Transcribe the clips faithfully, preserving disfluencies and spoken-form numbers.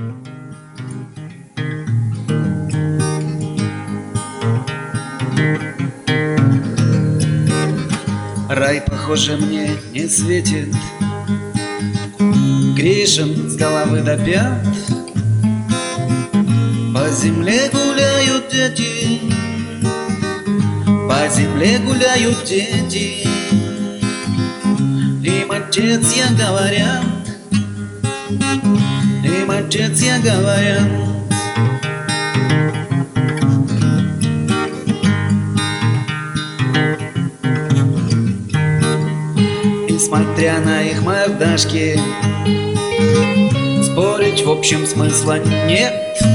Рай, похоже, мне не светит, грешен с головы до пят. По земле гуляют дети, по земле гуляют дети. Им отец я говорят, им отец я говорят. И смотря на их мордашки, спорить в общем смысла нет.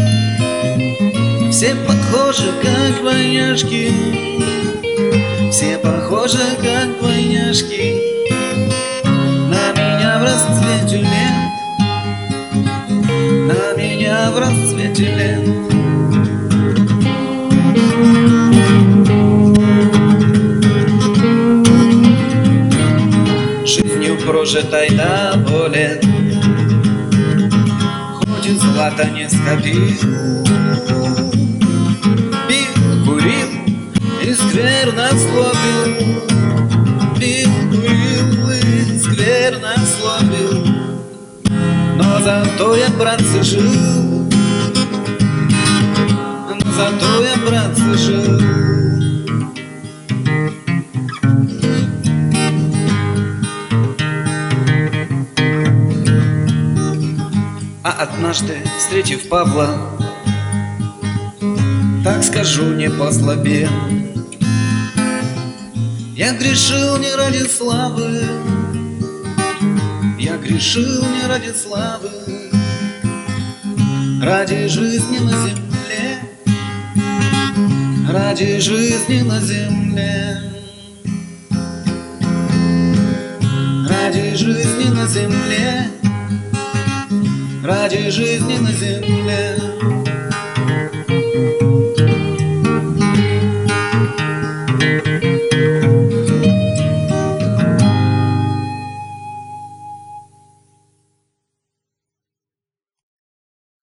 Все похожи, как двойняшки, все похожи, как двойняшки. На меня в расцвете лет, на меня в расцвете лет. Жизнью прожитой до боли, хоть и злата не скопил. Пил, курил и скверно злобил, пил, курил и скверно злобил. Но зато я, братцы, жил, но зато я, братцы, жил. А однажды, встретив Павла, так скажу, не послабее, я грешил не ради славы, я грешил не ради славы, ради жизни на земле, ради жизни на земле, ради жизни на земле, ради жизни на земле.